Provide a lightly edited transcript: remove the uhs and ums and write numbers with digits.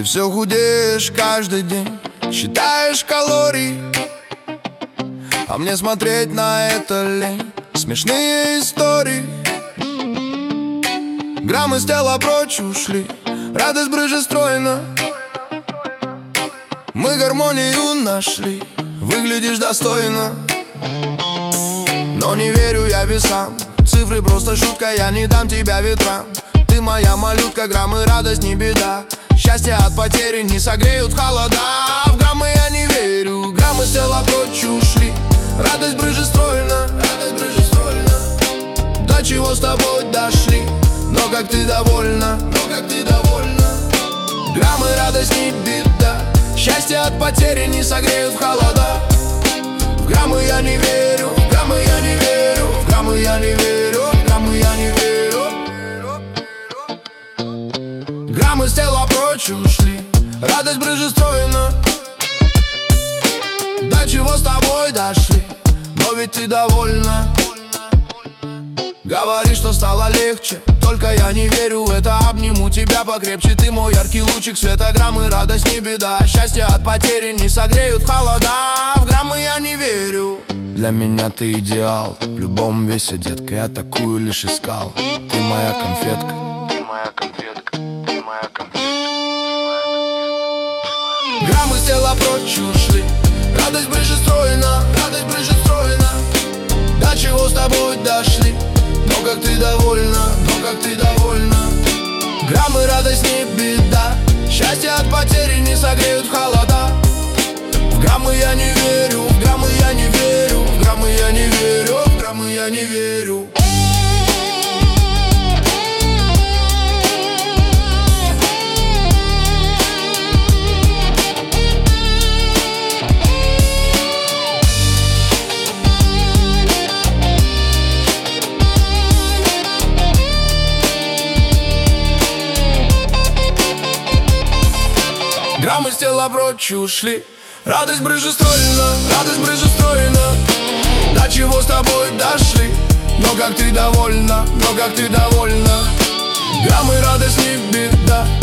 все худеешь каждый день, считаешь калории, а мне смотреть на это лень. Смешные истории, граммы с тела прочь ушли, радость брыжет стройно. Мы гармонию нашли, выглядишь достойно. Но не верю я весам, цифры просто шутка, я не дам тебя ветрам. Ты моя малютка, граммы радость не беда. Счастье от потери не согреют в холода. В граммы я не верю, граммы с тела прочь ушли, радость брыжет стройно, радость брыжет стройно. До чего с тобой дошли, но как ты довольна, но как ты довольна. Граммы радость не беда, счастье от потери не согреют в холода. В граммы я не верю, в граммы я не верю, в граммы я не верю, в граммы я не верю. Граммы с тела прочь ушли, радость брыжет стройно. До чего с тобой дошли, но ведь ты довольна. Говори, что стало легче, только я не верю в это. Обниму тебя покрепче, ты мой яркий лучик света. Граммы радость не беда, счастье от потери не согреют в холода. В граммы я не верю. Для меня ты идеал, в любом весе, детка, я такую лишь искал. Ты моя конфетка, ты моя конфетка, ты моя конфетка. Граммы с тела прочь ушли, радость брыжет стройно, радость брыжет стройно. До чего с тобой дошли, но как ты довольна, но как ты довольна. Граммы радость не беда, счастье от потери не согреют в холода. В граммы я не верю, в граммы я не верю, в граммы я не верю, в граммы я не верю. Граммы с тела прочь ушли, радость брыжет стройно, радость брыжет стройно. До чего с тобой дошли, но как ты довольна, но как ты довольна. Граммы радость не беда,